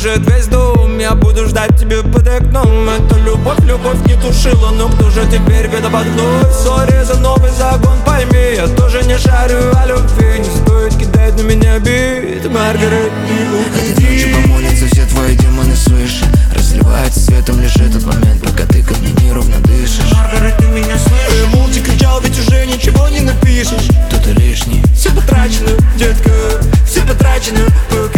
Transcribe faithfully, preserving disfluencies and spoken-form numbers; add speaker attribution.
Speaker 1: кружит весь дом. Я буду ждать тебя под окном. Это любовь, любовь не тушила, но кто же теперь виноват вновь? Сори за новый загон, пойми, я тоже не шарю о любви. Не стоит кидать на меня бит, Маргарет, не
Speaker 2: Этой ночью помолятся все твои демоны свыше. Разливается светом лишь этот момент, пока ты ко мне неровно дышишь.
Speaker 1: Маргарет, ты меня слышишь? Молча кричал, ведь уже ничего не напишешь.
Speaker 2: Кто-то лишний,
Speaker 1: Все потрачено, детка, все потрачено.